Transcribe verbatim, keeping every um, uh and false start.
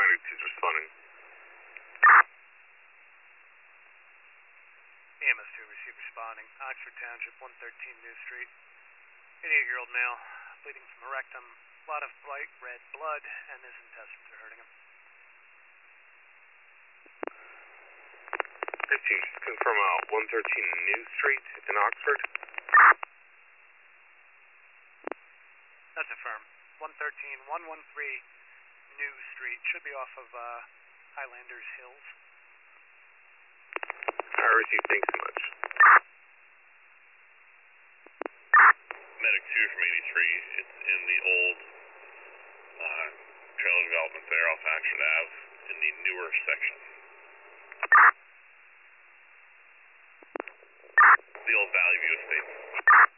Finder two's responding. E M S two received responding. Oxford Township, one thirteen New Street. eighty-eight-year-old male, bleeding from a rectum, a lot of bright red blood, and his intestines are hurting him. fifteen, confirm uh, one thirteen New Street in Oxford. That's affirmed. one thirteen, one thirteen New Street. Should be off of uh, Highlanders Hills. I received, thanks so much. Medic two from eighty-three, it's in the old uh, trailer development there off Oxford Ave in the newer section. The old Valley View Estates.